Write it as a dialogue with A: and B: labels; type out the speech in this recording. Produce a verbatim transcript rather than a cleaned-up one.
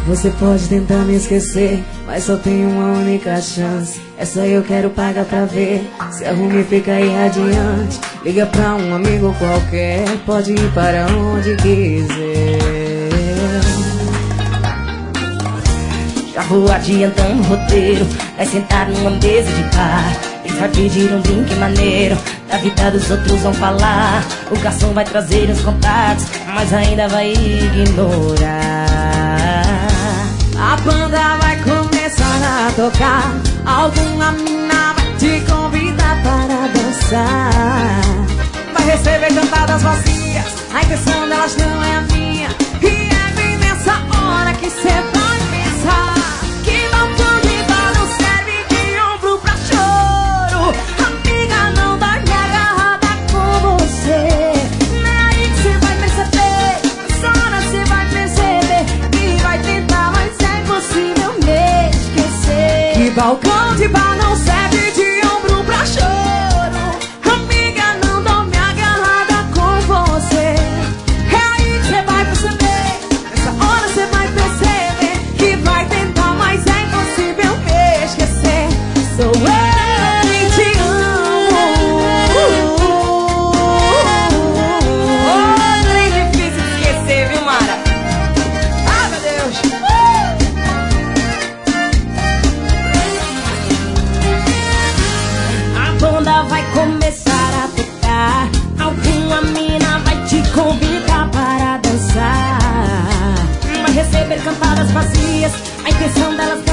A: Você pode tentar me esquecer, mas só tem uma única chance. Essa eu quero pagar pra ver. Se arrume e fica aí adiante. Liga pra um amigo qualquer, pode ir para onde quiser.
B: Já vou adiantando o roteiro. Vai sentar numa mesa de bar. Eles vai pedir um drink maneiro. Da vida dos outros vão falar. O garçom vai trazer os contatos, mas ainda vai ignorar.
A: A banda vai começar a tocar. Alguma mina vai te convidar para dançar. Vai receber cantadas vazias. A intenção delas não é a minha. E é bem nessa hora que cê vai pensar que balcão de bar não serve de ombro pra choro. Amiga, não dá me agarrada com você. Não é aí que cê vai perceber. Nessa hora cê vai perceber que vai tentar, mas é impossível me esquecer. Que balcão de bar não serve de ombro pra choro. Amiga, não dou minha agarrada com você. É aí que cê vai perceber. Nessa hora cê vai perceber que vai tentar, mas é impossível me esquecer. Sou eu quem te amo.
B: Oh, trem difícil de esquecer, viu, Mara?
A: Ah, meu Deus.
B: A banda vai começar a tocar. Alguma mina vai te convidar para dançar. Vai receber cantadas vazias. A intenção delas